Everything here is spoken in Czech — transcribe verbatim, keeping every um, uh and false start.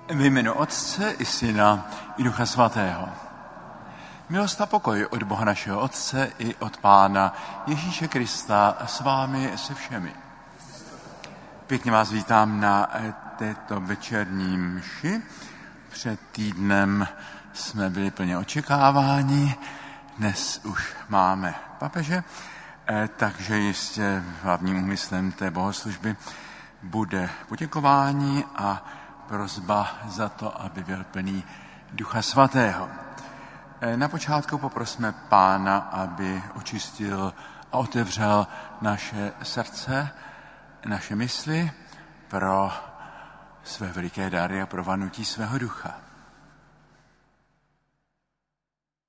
Ve jménu Otce i Syna i Ducha Svatého. Milost a pokoj od Boha našeho Otce i od Pána Ježíše Krista s vámi se všemi. Pěkně vás vítám na této večerní mši. Před týdnem jsme byli plně očekáváni, dnes už máme papeže, takže jistě hlavním úmyslem té bohoslužby bude poděkování a prosba za to, aby byl plný Ducha Svatého. Na počátku poprosme Pána, aby očistil a otevřel naše srdce, naše mysli pro své veliké dary a pro vanutí svého ducha.